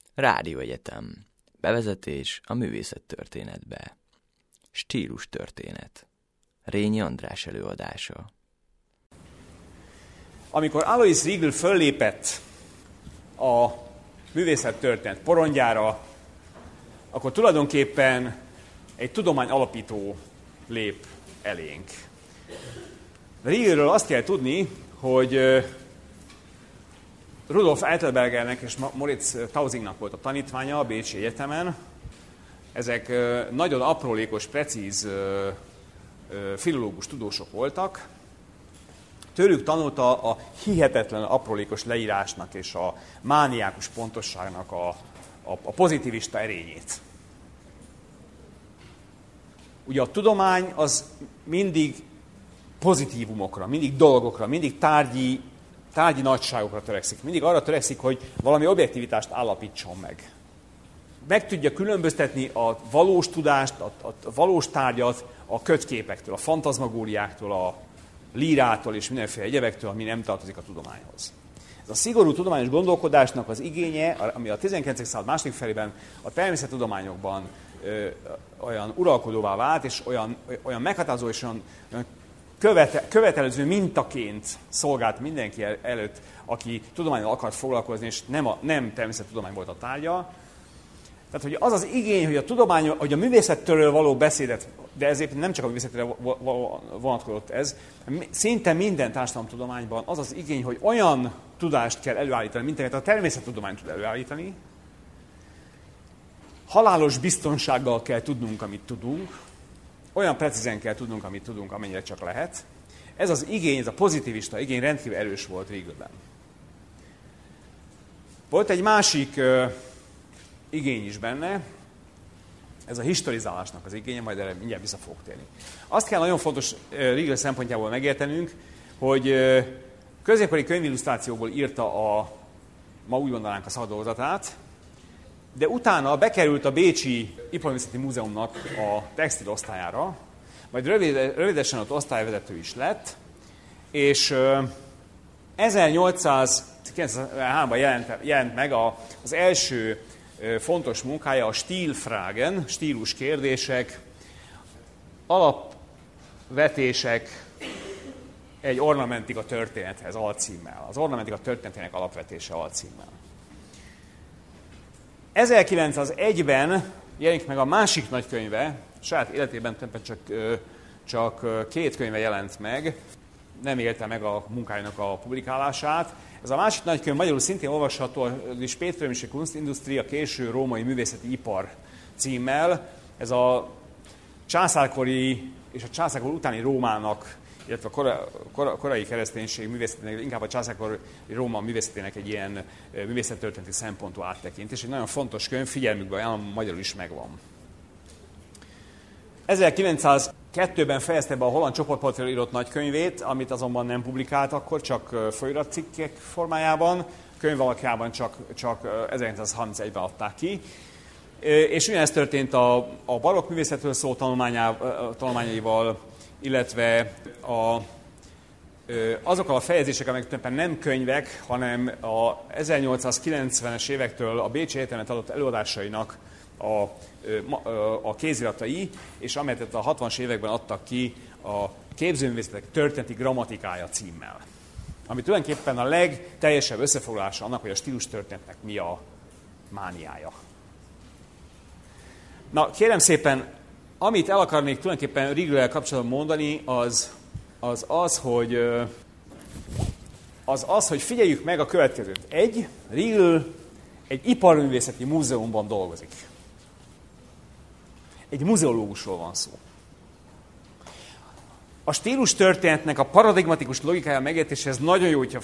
Rádióegyetem. Bevezetés a művészettörténetbe. Stílustörténet. Rényi András előadása. Amikor Alois Riegl föllépett a művészettörténet porondjára, akkor tulajdonképpen egy tudomány alapító lép elénk. Rieglről azt kell tudni, hogy Rudolf Eitelbergernek és Moritz Tausingnak volt a tanítványa a Bécsi Egyetemen. Ezek nagyon aprólékos, precíz filológus tudósok voltak. Tőlük tanulta a hihetetlen aprólékos leírásnak és a mániákus pontosságnak a pozitivista erényét. Ugye a tudomány az mindig pozitívumokra, mindig dolgokra, mindig tárgyi nagyságokra törekszik. Mindig arra törekszik, hogy valami objektivitást állapítson meg. Meg tudja különböztetni a valós tudást, a valós tárgyat a kötkképektől, a fantazmagóriáktól, a lírától és mindenféle egyebektől, ami nem tartozik a tudományhoz. Ez a szigorú tudományos gondolkodásnak az igénye, ami a 19. század második felében a természettudományokban olyan uralkodóvá vált, és olyan meghatározó és olyan követelező mintaként szolgált mindenki előtt, aki tudománnyal akart foglalkozni, és nem természettudomány volt a tárgya. Tehát, hogy az az igény, hogy a művészettől való beszédet, de ezért nem csak a művészetre vonatkozott ez, szinte minden társadalomtudományban az az igény, hogy olyan tudást kell előállítani, mint amit a természettudomány tud előállítani, halálos biztonsággal kell tudnunk, amit tudunk, olyan precízen kell tudnunk, amit tudunk, amennyire csak lehet. Ez az igény, ez a pozitivista igény rendkívül erős volt Rieglben. Volt egy másik igény is benne, ez a historizálásnak az igénye, majd erre mindjárt vissza fogok térni. Azt kell nagyon fontos Riegl szempontjából megértenünk, hogy középkori könyvillusztrációból írta ma úgy mondanánk a szakdolgozatát, de utána bekerült a Bécsi Iparművészeti Múzeumnak a textil osztályára, majd rövidesen ott osztályvezető is lett, és 1893-ban jelent meg az első fontos munkája, a Stilfragen, stílus kérdések, alapvetések egy ornamentika történethez alcímmel. Az ornamentika történetének alapvetése alcímmel. 1901-ben jelenik meg a másik nagykönyve, saját életében csak 2 könyve jelent meg, nem élte meg a munkájának a publikálását. Ez a másik nagykönyv magyarul szintén olvasható, a Spätrömische Kunstindustrie, a késő római művészeti ipar címmel. Ez a császárkori és a császárkor utáni Rómának, illetve a korai kereszténység művészetének, inkább a császárkori Róma művészetének egy ilyen művészettörténeti szempontú áttekintés. Egy nagyon fontos könyv, figyelmükben ajánlom, magyarul is megvan. 1902-ben fejezte be a holland csoportportréről írott nagykönyvét, amit azonban nem publikált akkor, csak folyóiratcikkek formájában. Könyv alakjában csak 1931-ben adták ki. És ugyanezt történt a barokk művészetről szóló tanulmányaival, illetve azokkal a fejezések, amelyek tulajdonképpen nem könyvek, hanem a 1890-es évektől a Bécsi Egyetemen adott előadásainak a kéziratai, és amelyet a 60-as években adtak ki a Képzőművészetek történeti grammatikája címmel. Ami tulajdonképpen a legteljesebb összefoglalása annak, hogy a stílustörténetnek mi a mániája. Na, kérem szépen, amit el akarnék tulajdonképpen Rieglel kapcsolatban mondani, az, hogy figyeljük meg a következőt. Riegl egy iparművészeti múzeumban dolgozik. Egy muzeológusról van szó. A stílustörténetnek a paradigmatikus logikája megértése, ez nagyon jó, hogyha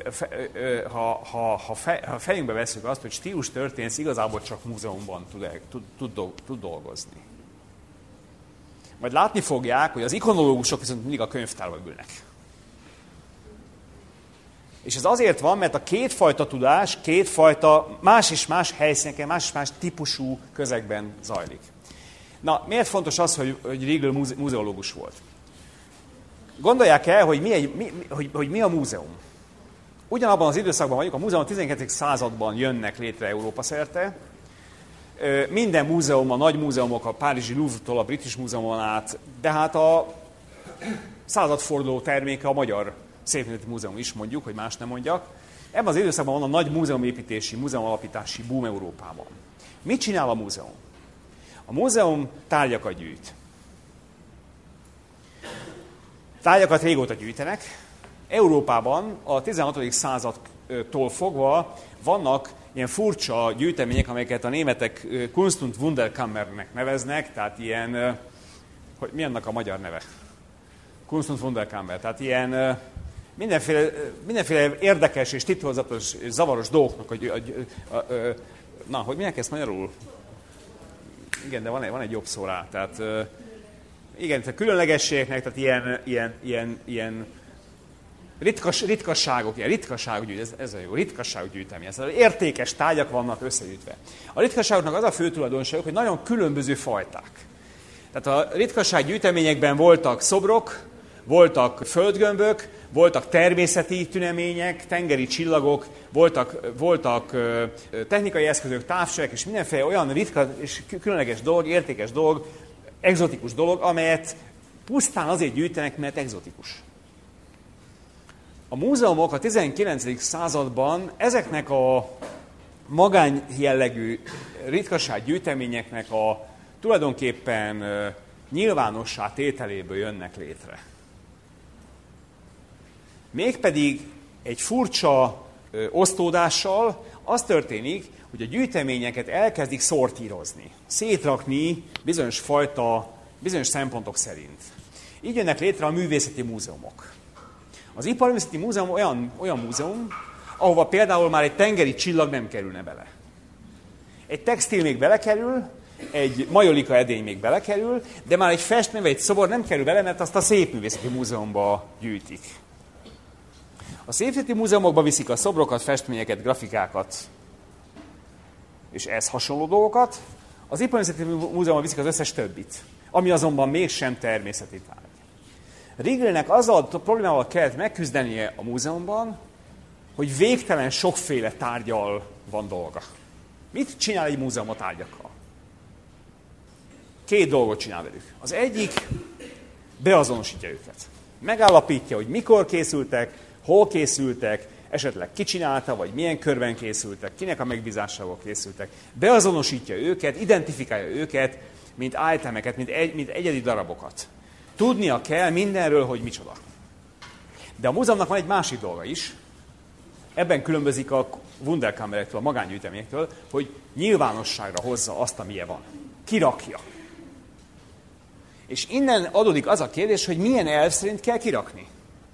ha fejünkbe veszünk azt, hogy stílustörténet igazából csak múzeumban tud dolgozni. Majd látni fogják, hogy az ikonológusok viszont mindig a könyvtárban ülnek. És ez azért van, mert a kétfajta tudás, más és más helyszíneken, más és más típusú közegben zajlik. Na, miért fontos az, hogy Riegl muzeológus volt? Gondolják el, hogy mi a múzeum. ugyanabban az időszakban vagyunk, a múzeum a 12. században jönnek létre Európa szerte. Minden múzeum, a nagy múzeumok, a párizsi Louvre-tól a British Múzeumon át, de hát a századforduló terméke a Magyar Szépművészeti Múzeum is, mondjuk, hogy más nem mondjak. Ebben az időszakban van a nagy múzeumépítési, múzeumalapítási boom Európában. Mit csinál a múzeum? A múzeum tárgyakat gyűjt. Tárgyakat régóta gyűjtenek. Európában a 16. századtól fogva vannak ilyen furcsa gyűjtemények, amelyeket a németek Kunst- und Wunderkammernek neveznek, tehát ilyen, hogy mi annak a magyar neve? Kunst- und Wunderkammer, tehát ilyen mindenféle érdekes és titkolzatos és zavaros dolgoknak, hogy minek ezt magyarul? Igen, de van egy jobb szó rá, tehát igen, tehát különlegességeknek, tehát ilyen ritkasságok gyűjt, ez a jó, ritkasságok gyűjtemény. Értékes tárgyak vannak összegyűjtve. A ritkasságoknak az a fő tulajdonságuk, hogy nagyon különböző fajták. Tehát a ritkasság gyűjteményekben voltak szobrok, voltak földgömbök, voltak természeti tünemények, tengeri csillagok, voltak technikai eszközök, távcsövek, és mindenféle olyan ritka és különleges dolog, értékes dolog, egzotikus dolog, amelyet pusztán azért gyűjtenek, mert egzotikus. A múzeumok a 19. században ezeknek a magányjellegű ritkasággyűjteményeknek a tulajdonképpen nyilvánossá tételéből jönnek létre. Mégpedig egy furcsa osztódással az történik, hogy a gyűjteményeket elkezdik szortírozni, szétrakni bizonyos szempontok szerint. Így jönnek létre a művészeti múzeumok. Az Iparművészeti Múzeum olyan múzeum, ahova például már egy tengeri csillag nem kerülne bele. Egy textil még belekerül, egy majolika edény még belekerül, de már egy festmény vagy egy szobor nem kerül bele, mert azt a Szépművészeti Múzeumba gyűjtik. A Szépművészeti Múzeumokba viszik a szobrokat, festményeket, grafikákat és ehhez hasonló dolgokat. Az Iparművészeti Múzeumban viszik az összes többit, ami azonban mégsem természeti tárgy. Riegelnek azzal a problémával kellett megküzdenie a múzeumban, hogy végtelen sokféle tárgyal van dolga. Mit csinál egy múzeum a tárgyakkal? 2 dolgot csinál velük. Az egyik, beazonosítja őket. Megállapítja, hogy mikor készültek, hol készültek, esetleg ki csinálta, vagy milyen körben készültek, kinek a megbízásával készültek. Beazonosítja őket, identifikálja őket, mint itemeket, mint egyedi darabokat. Tudnia kell mindenről, hogy micsoda. De a múzeumnak van egy másik dolga is. Ebben különbözik a Wunderkammerektől, a magángyűjteményektől, hogy nyilvánosságra hozza azt, amilyen van. Kirakja. És innen adódik az a kérdés, hogy milyen elv szerint kell kirakni.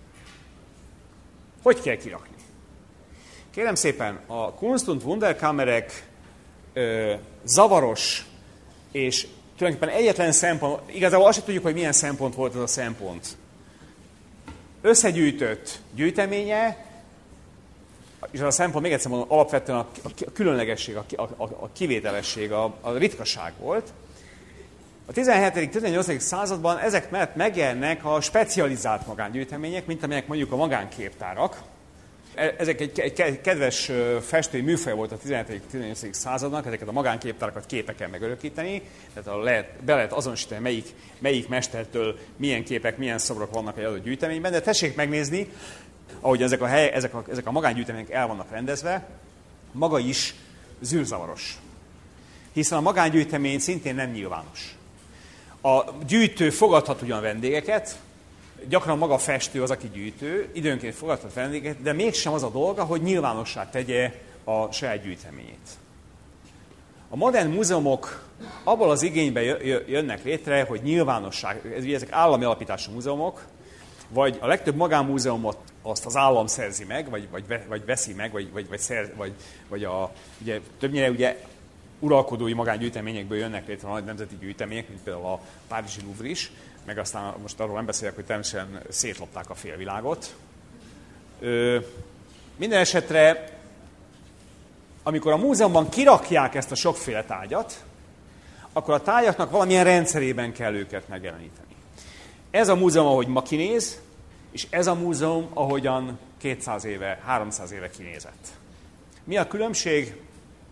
Hogy kell kirakni? Kérem szépen, a Kunst- und Wunderkammerek zavaros és tulajdonképpen egyetlen szempont, igazából azt sem tudjuk, hogy milyen szempont volt ez a szempont. Összegyűjtött gyűjteménye, és az a szempont még egyszer mondom, alapvetően a különlegesség, a kivételesség, a ritkaság volt. A 17.-18. században ezek mellett megjelennek a specializált magángyűjtemények, mint amelyek mondjuk a magánképtárak. Ezek egy kedves festői műfaj volt a 17.-18. századnak, ezeket a magánképtárakat képeken megörökíteni, tehát be lehet azonosítani, melyik mestertől milyen képek, milyen szobrok vannak egy adott gyűjteményben, de tessék megnézni, ahogy ezek a magángyűjtemények el vannak rendezve, maga is zűrzavaros. Hiszen a magángyűjtemény szintén nem nyilvános. A gyűjtő fogadhat ugyan vendégeket, gyakran maga a festő az, aki gyűjtő, időnként fogadhat vendégeket, de mégsem az a dolga, hogy nyilvánossá tegye a saját gyűjteményét. A modern múzeumok abból az igényben jönnek létre, hogy nyilvánosság, ezek állami alapítású múzeumok, vagy a legtöbb magánmúzeumot azt az állam szerzi meg, vagy veszi meg, ugye, többnyire ugye uralkodói magángyűjteményekből jönnek létre a nagy nemzeti gyűjtemények, mint például a párizsi Louvre is, meg aztán most arról nem beszélek, hogy természetesen szétlopták a félvilágot. Minden esetre, amikor a múzeumban kirakják ezt a sokféle tárgyat, akkor a tárgyaknak valamilyen rendszerében kell őket megjeleníteni. Ez a múzeum, ahogy ma kinéz, és ez a múzeum, ahogyan 200 éve, 300 éve kinézett. Mi a különbség?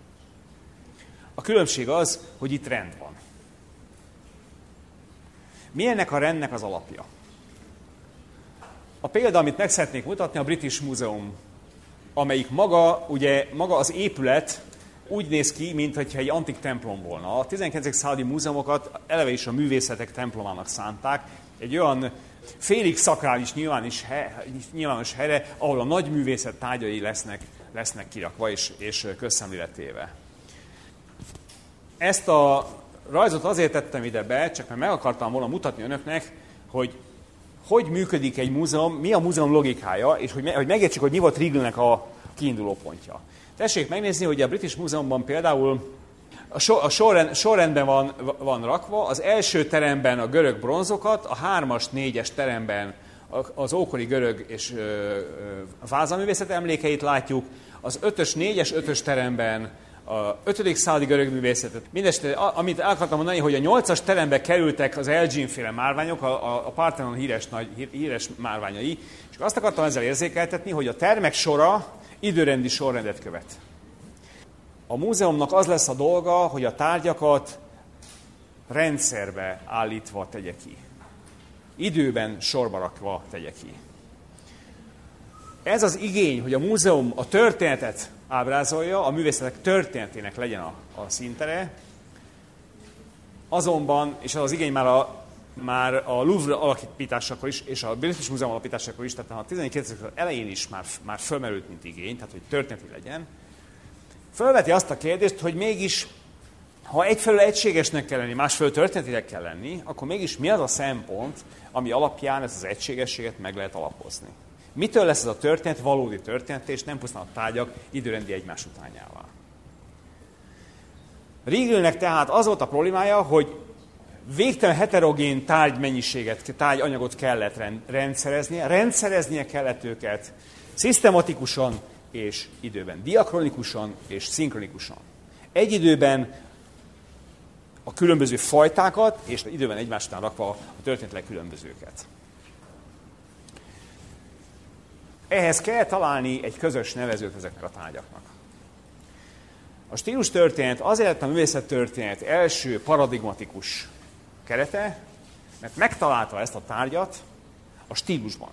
A különbség az, hogy itt rend van. Mi ennek a rendnek az alapja? A példa, amit meg szeretnék mutatni, a British Museum, amelyik maga az épület úgy néz ki, mintha egy antik templom volna. A 19. századi múzeumokat eleve is a művészetek templomának szánták, egy olyan félig szakrális nyilvános helyre, ahol a nagy művészet tárgyai lesznek kirakva és közszemléletéve. Ezt a rajzot azért tettem ide be, csak mert meg akartam volna mutatni önöknek, hogy működik egy múzeum, mi a múzeum logikája, és hogy megértsük, hogy mi volt Riegelnek a kiinduló pontja. Tessék megnézni, hogy a British Museumban például a sorrendben van rakva, az első teremben a görög bronzokat, a 3-as, 4-es teremben az ókori görög és vázaművészet emlékeit látjuk, az 5-ös, 4-es, 5-ös teremben a 5. századi görög művészetet. Mindesetre, amit el akartam mondani, hogy a 8-as terembe kerültek az Elgin-féle márványok, a Parthenon híres márványai, és azt akartam ezzel érzékeltetni, hogy a termek sora időrendi sorrendet követ. A múzeumnak az lesz a dolga, hogy a tárgyakat rendszerbe állítva tegye ki. Időben sorba rakva tegye ki. Ez az igény, hogy a múzeum a történetet ábrázolja, a művészetek történetének legyen a színtere, azonban, és az igény már a Louvre alapításakor is, és a British Museum alapításakor is, tehát a 19. század elején is már fölmerült, mint igény, tehát hogy történeti legyen, fölveti azt a kérdést, hogy mégis, ha egyfelől egységesnek kell lenni, másfelől történetileg kell lenni, akkor mégis mi az a szempont, ami alapján ezt az egységességet meg lehet alapozni. Mitől lesz ez a történet valódi történet, és nem pusztán a tárgyak időrendi egymás utánjává. Riegelnek tehát az volt a problémája, hogy végtelen heterogén tárgyanyagot kellett rendszereznie kellett őket szisztematikusan és időben, diakronikusan és szinkronikusan. Egy időben a különböző fajtákat, és időben egymás után rakva a történetileg különbözőket. Ehhez kell találni egy közös nevezőt ezeknek a tárgyaknak. A stílus történet azért lett a művészet történet első paradigmatikus kerete, mert megtalálta ezt a tárgyat a stílusban.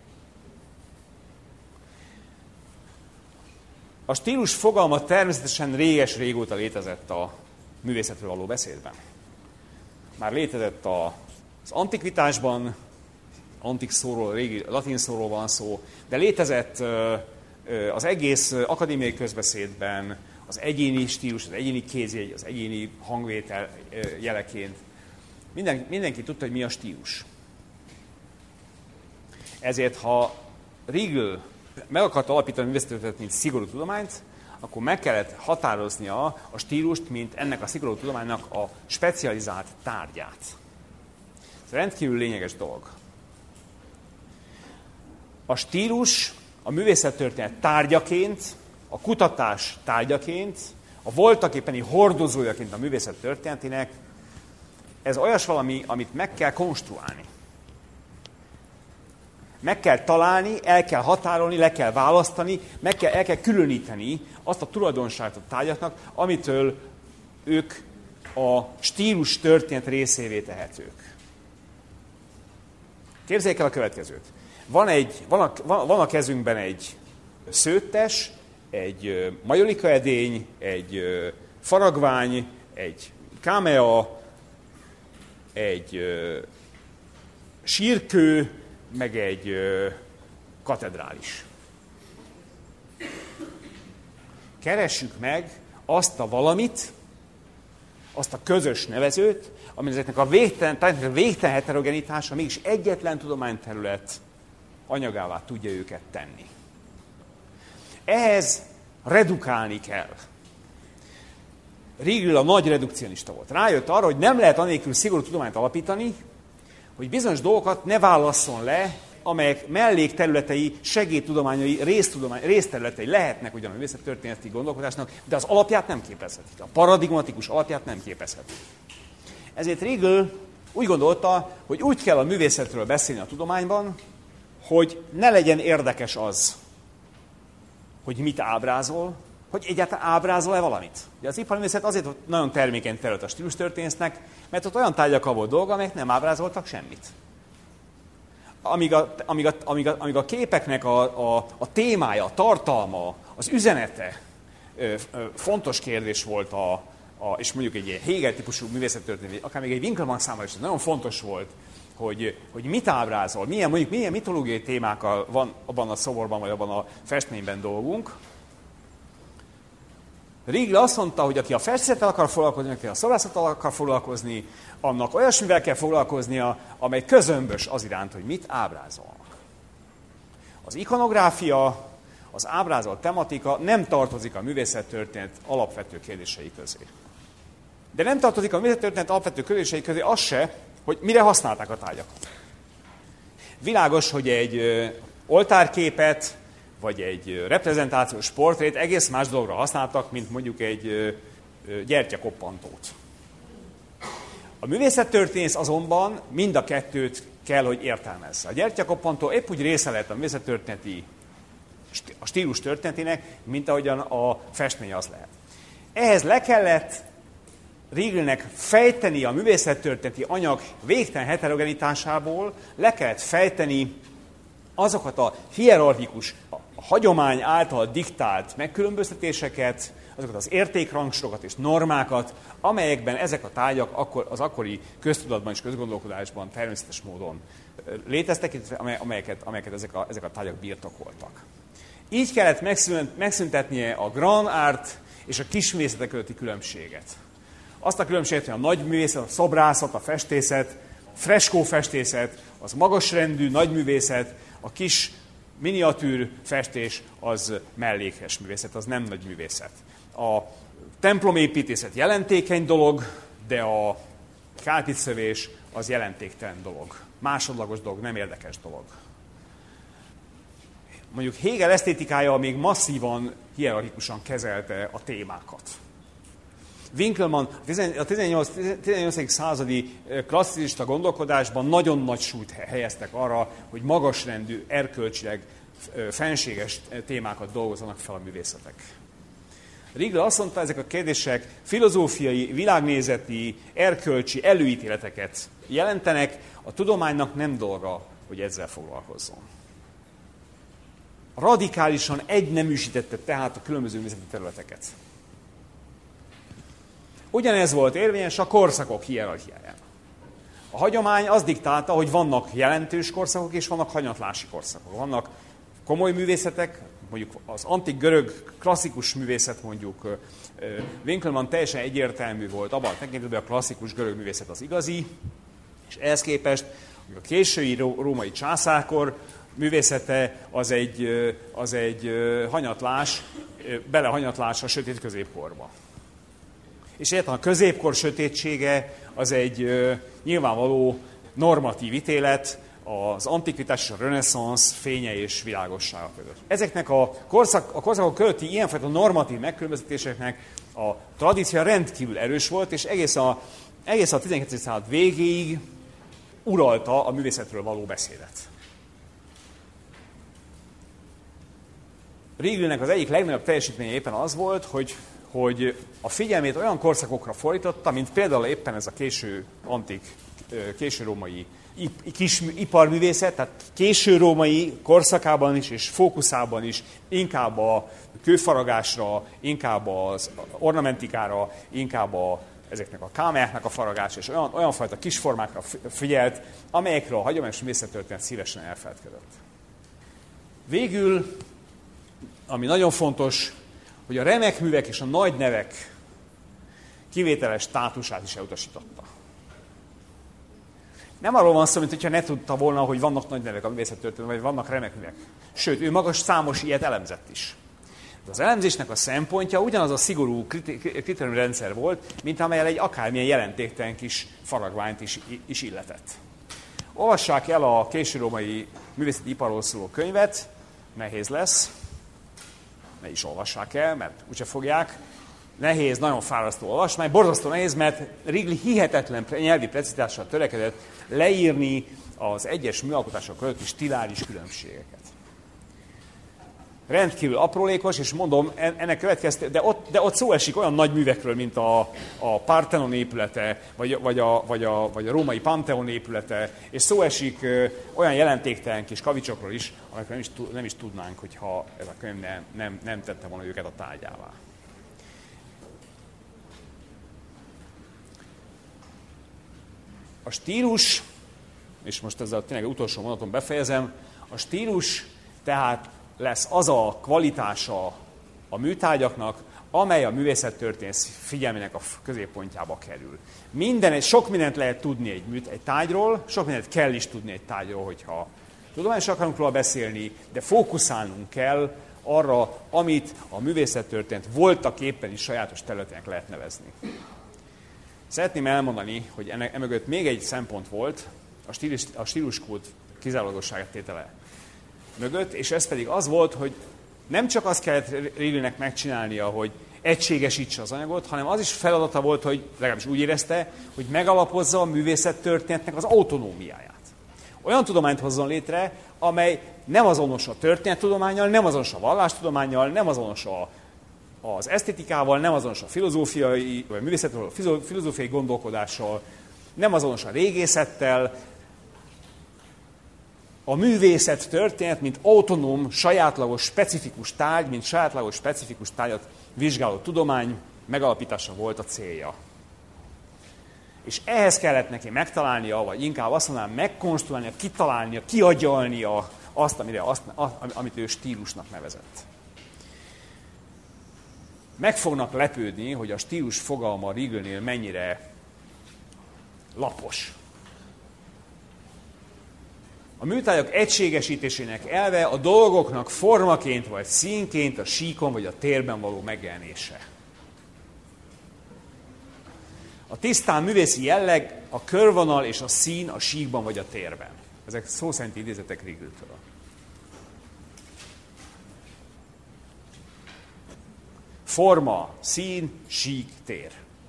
A stílus fogalma természetesen régóta létezett a művészetről való beszédben. Már létezett az antikvitásban, antik szóról, régi latin szóról van szó, de létezett az egész akadémiai közbeszédben az egyéni stílus, az egyéni kézjegy, az egyéni hangvétel jeleként. Mindenki tudta, hogy mi a stílus. Ezért, ha Riegel meg akarta alapítani a művészettörténetet, mint szigorú tudományt, akkor meg kellett határoznia a stílust, mint ennek a szigorú tudománynak a specializált tárgyát. Ez rendkívül lényeges dolog. A stílus a művészettörténet tárgyaként, a kutatás tárgyaként, a voltaképpeni hordozójaként a művészet történetének, ez olyas valami, amit meg kell konstruálni. Meg kell találni, el kell határolni, le kell választani, el kell különíteni azt a tulajdonságot a tárgyaknak, amitől ők a stílus történet részévé tehetők. Képzeljék el a következőt. Van a kezünkben egy szőttes, egy majolikaedény, egy faragvány, egy kámea, egy sírkő, meg egy katedrális. Keressük meg azt a valamit, azt a közös nevezőt, ami ezeknek a végtelen heterogenitása mégis egyetlen tudományterület anyagává tudja őket tenni. Ehhez redukálni kell. Riegel a nagy redukcionista volt. Rájött arra, hogy nem lehet anélkül szigorú tudományt alapítani, hogy bizonyos dolgokat ne válasszon le, amelyek mellékterületei, segédtudományai, részterületei lehetnek ugyan a művészettörténeti gondolkodásnak, de az alapját nem képezhetik. A paradigmatikus alapját nem képezhetik. Ezért Riegel úgy gondolta, hogy úgy kell a művészetről beszélni a tudományban, hogy ne legyen érdekes az, hogy mit ábrázol, hogy egyáltalán ábrázol-e valamit. Ugye az iparművészet azért nagyon termékeny terület a stílustörténésznek, mert ott olyan tárgyakkal volt dolga, amelyek nem ábrázoltak semmit. Amíg a képeknek a témája, a tartalma, az üzenete fontos kérdés volt, és mondjuk egy ilyen Hegel típusú művészettörténet, akár még egy Winkelmann számára is nagyon fontos volt, hogy mit ábrázol, milyen mitológiai témákkal van abban a szoborban, vagy abban a festményben dolgunk. Riegl azt mondta, hogy aki a festészettel akar foglalkozni, aki a szobrászattal akar foglalkozni, annak olyasmivel kell foglalkoznia, amely közömbös az iránt, hogy mit ábrázolnak. Az ikonográfia, az ábrázolt tematika nem tartozik a művészettörténet alapvető kérdései közé. De nem tartozik a művészettörténet alapvető kérdései közé az se, hogy mire használták a tárgyakat. Világos, hogy egy oltárképet, vagy egy reprezentációs portrét egész más dologra használtak, mint mondjuk egy gyertyakoppantót. A művészettörténész azonban mind a kettőt kell, hogy értelmezze. A gyertyakoppantó épp úgy része lehet a stílus történetének, mint ahogyan a festmény az lehet. Ehhez le kellett Rieglnek fejteni a művészettörténeti anyag végtelen heterogenitásából, le kellett fejteni azokat a hierarchikus, a hagyomány által diktált megkülönböztetéseket, azokat az értékrangsorokat és normákat, amelyekben ezek a tárgyak az akkori köztudatban és közgondolkodásban természetes módon léteztek, amelyeket ezek a tárgyak birtokoltak. Így kellett megszüntetnie a grand art és a kisművészetek közötti különbséget. Azt a különbséget, hogy a nagy művészet, a szobrászat, a festészet, freskófestészet, az magasrendű nagyművészet, a kis miniatűr festés az mellékes művészet, az nem nagy művészet. A templomépítészet jelentékeny dolog, de a kárpitszövés az jelentéktelen dolog. Másodlagos dolog, nem érdekes dolog. Mondjuk Hegel esztétikája még masszívan, hierarchikusan kezelte a témákat. Winkelmann a 18. századi klasszicista gondolkodásban nagyon nagy súlyt helyeztek arra, hogy magasrendű, erkölcsileg fenséges témákat dolgozzanak fel a művészetek. Riegl azt mondta, ezek a kérdések filozófiai, világnézeti, erkölcsi előítéleteket jelentenek, a tudománynak nem dolga, hogy ezzel foglalkozzon. Radikálisan egyneműsítette tehát a különböző művészeti területeket. Ugyanez volt érvényes a korszakok hierarchiáján. A hagyomány azt diktálta, hogy vannak jelentős korszakok és vannak hanyatlási korszakok. Vannak komoly művészetek, mondjuk az antik görög klasszikus művészet, mondjuk Winkelmann teljesen egyértelmű volt abban a tekintetben, a klasszikus görög művészet az igazi, és ehhez képest a késői római császárkor művészete az egy hanyatlás, belehanyatlás a sötét középkorba. És egyáltalán a középkor sötétsége az egy nyilvánvaló normatív ítélet az antikvitás és a reneszánsz fénye és világossága között. Ezeknek a korszakok közötti ilyenfajta normatív megkülönböztetéseknek a tradícia rendkívül erős volt, és egész a 19. század végéig uralta a művészetről való beszédet. Rieglnek az egyik legnagyobb teljesítménye éppen az volt, hogy a figyelmét olyan korszakokra fordította, mint például éppen ez a késő római kis iparművészet, tehát késő római korszakában is és fókuszában is inkább a kőfaragásra, inkább az ornamentikára, inkább ezeknek a kámeáknak a faragásra, és olyan fajta kisformákra figyelt, amelyekről a hagyományos művészettörténet szívesen elfeledkezett. Végül, ami nagyon fontos, hogy a remek művek és a nagy nevek kivételes státusát is elutasította. Nem arról van szó, mintha ne tudta volna, hogy vannak nagy nevek a művészettörténetben, vagy vannak remek művek. Sőt, ő maga számos ilyet elemzett is. De az elemzésnek a szempontja ugyanaz a szigorú kritériumrendszer volt, mint amelyel egy akármilyen jelentéktelen kis faragványt is illetett. Olvassák el a későrómai művészeti iparról szóló könyvet, nehéz lesz, ne is olvassák el, mert úgyse fogják. Nehéz, nagyon fárasztó olvasmány, borzasztó nehéz, mert Riegl hihetetlen nyelvi precizitással törekedett leírni az egyes műalkotások közötti stiláris különbségeket. rendkívül aprólékos, és mondom, ennek következte, de ott szó esik olyan nagy művekről, mint a Parthenon épülete, vagy a római Pantheon épülete, és szó esik olyan jelentéktelen kis kavicsokról is, amikről nem is tudnánk, hogyha ez a könyv nem tette volna őket a tárgyává. A stílus, és most ezzel tényleg utolsó mondaton befejezem, a stílus tehát lesz az a kvalitása a műtárgyaknak, amely a művészettörténész figyelmének a középpontjába kerül. Sok mindent lehet tudni egy tárgyról, sok mindent kell is tudni egy tárgyról, hogyha tudományosan akarunk róla beszélni, de fókuszálnunk kell arra, amit a művészettörténet voltak éppen is sajátos területének lehet nevezni. Szeretném elmondani, hogy emögött még egy szempont volt, a stíluskód kizárólagosságát tétele mögött, és ez pedig az volt, hogy nem csak azt kellett Riegelnek megcsinálnia, hogy egységesítse az anyagot, hanem az is feladata volt, hogy legalábbis úgy érezte, hogy megalapozza a művészettörténetnek az autonómiáját. Olyan tudományt hozzon létre, amely nem azonos a történettudománnyal, nem azonos a vallástudománnyal, nem azonos az esztétikával, nem azonos a filozófiai, vagy művészetről a filozófiai gondolkodással, nem azonos a régészettel. A művészet történet, mint autonóm, sajátlagos, specifikus tárgy, mint sajátlagos, specifikus tárgyat vizsgáló tudomány megalapítása volt a célja. És ehhez kellett neki megtalálnia, vagy inkább azt mondanám, megkonstruálnia, kitalálnia, kiagyalnia azt, amit ő stílusnak nevezett. Meg fognak lepődni, hogy a stílus fogalma a Riegelnél mennyire lapos. A műtárgyak egységesítésének elve a dolgoknak formaként vagy színként a síkon vagy a térben való megjelenése. A tisztán művészi jelleg a körvonal és a szín a síkban vagy a térben. Ezek szó szerinti idézetek Riegeltől. Forma, szín, sík, tér.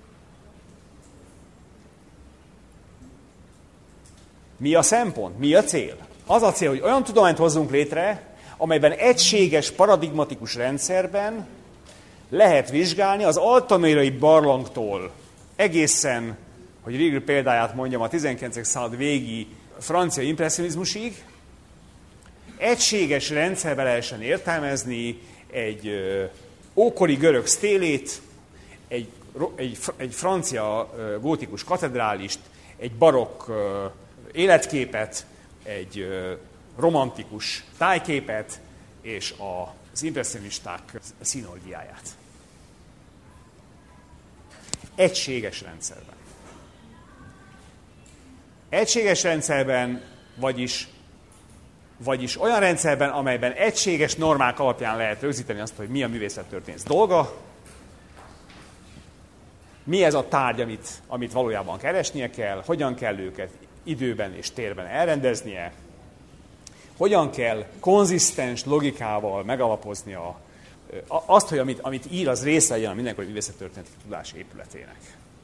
Mi a szempont? Mi a cél? Az a cél, hogy olyan tudományt hozzunk létre, amelyben egységes, paradigmatikus rendszerben lehet vizsgálni az altamérai barlangtól egészen, hogy Riegel példáját mondjam, a 19. század végi francia impresszionizmusig, egységes rendszerben lehessen értelmezni egy ókori görög stélét, egy francia gótikus katedrálist, egy barokk életképet, egy romantikus tájképet és az impresszionisták színoldiáját. Egységes rendszerben. Egységes rendszerben, vagyis olyan rendszerben, amelyben egységes normák alapján lehet rögzíteni azt, hogy mi a művészettörténész dolga, mi ez a tárgy, amit valójában keresnie kell, hogyan kell őket időben és térben elrendeznie, hogyan kell konzisztens logikával megalapozni azt, hogy amit ír, az része legyen a mindenkori művészettörténeti tudás épületének.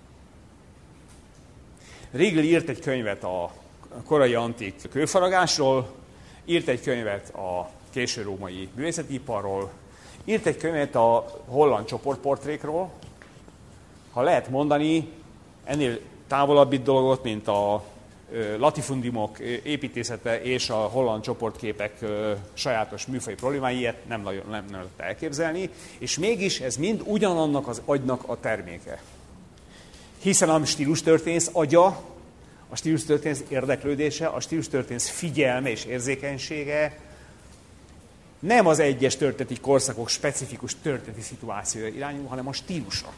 Riegel írt egy könyvet a korai antik kőfaragásról, írt egy könyvet a késő római művészeti iparról, írt egy könyvet a holland csoportportrékról. Ha lehet mondani, ennél távolabbi dolgot, mint a latifundimok építészete és a holland csoportképek sajátos műfai problémái, ilyet nem lehet elképzelni, és mégis ez mind ugyanannak az agynak a terméke. Hiszen a stílustörténész agya, a stílustörténész érdeklődése, a stílustörténész figyelme és érzékenysége nem az egyes történeti korszakok specifikus történeti szituációra irányul, hanem a stílusra.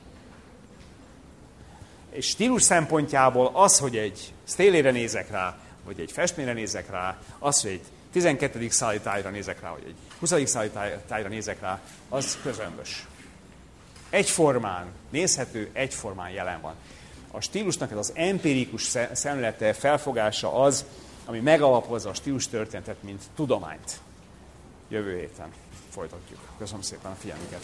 És stílus szempontjából az, hogy egy stélére nézek rá, vagy egy festményre nézek rá, az, hogy egy 12. századi tájra nézek rá, vagy egy 20. századi tájra nézek rá, az közömbös. Egyformán nézhető, egyformán jelen van. A stílusnak ez az empirikus szemlélete, felfogása az, ami megalapozza a stílustörténetet, mint tudományt. Jövő héten folytatjuk. Köszönöm szépen a figyelmüket!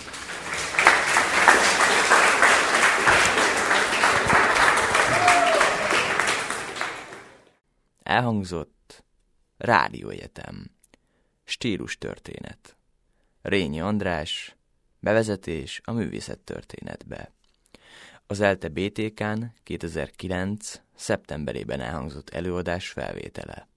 Elhangzott Rádióegyetem. Stílustörténet. Rényi András, bevezetés a művészettörténetbe. Az ELTE BTK-n 2009. szeptemberében elhangzott előadás felvétele.